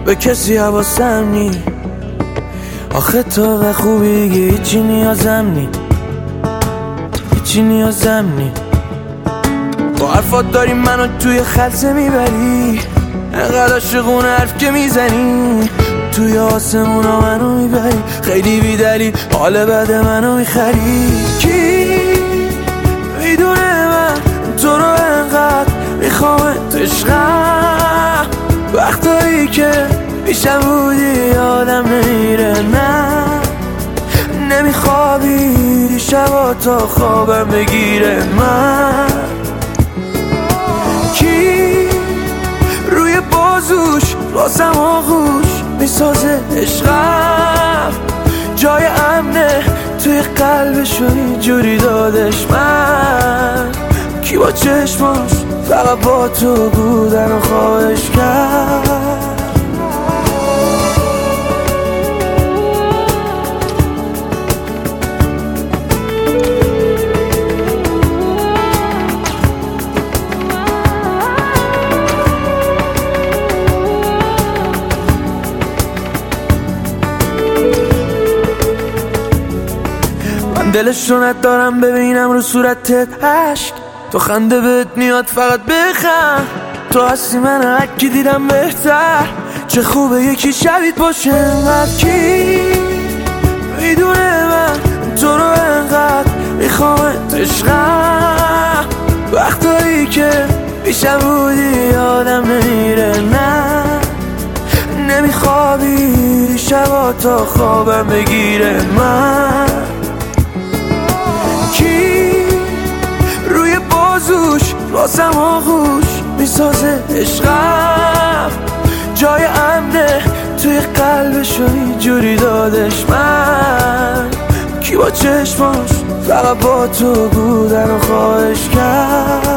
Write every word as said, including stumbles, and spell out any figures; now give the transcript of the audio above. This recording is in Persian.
به کسی حواسم نی. آخه تو و خوبی دیگه هیچی نیازم نی، هیچی نیازم نی. با حرفات داری منو توی خلسه میبری، انقدر عاشقونه حرف که میزنی، توی آسمونا منو میبری، خیلی بیدلیل حال بد منو میخری. کی میدونه من تو رو انقدر میخوامت عشقم، وقتایی که پیشم بودی یادم نمیره، نه نمیخوابی شبا تا خوابم بگیره. من کی روی بازوش واسم آغوش میسازه عشقم، جای امنه توی قلبشو اینجوری دادش. من کی با چشماش فقط با تو بودن و خواهش کرد. دلش رو ندارم ببینم رو صورتت عشق، تو خنده بهت میاد فقط بخند، تو هستی من هرکی دیدم بهتر، چه خوبه یکی شبیت باشه انقدر. کی میدونه من تو رو انقدر میخوامت عشقم، وقتایی که پیشم بودی یادم نمیره، نه نمیخوابی شبا تا خوابم بگیره. من بازوش واسم آغوش میسازه عشقم، جای امنه توی قلبشو اینجوری دادش. من کی با چشماش فقط با تو بودن و خواهش کرد.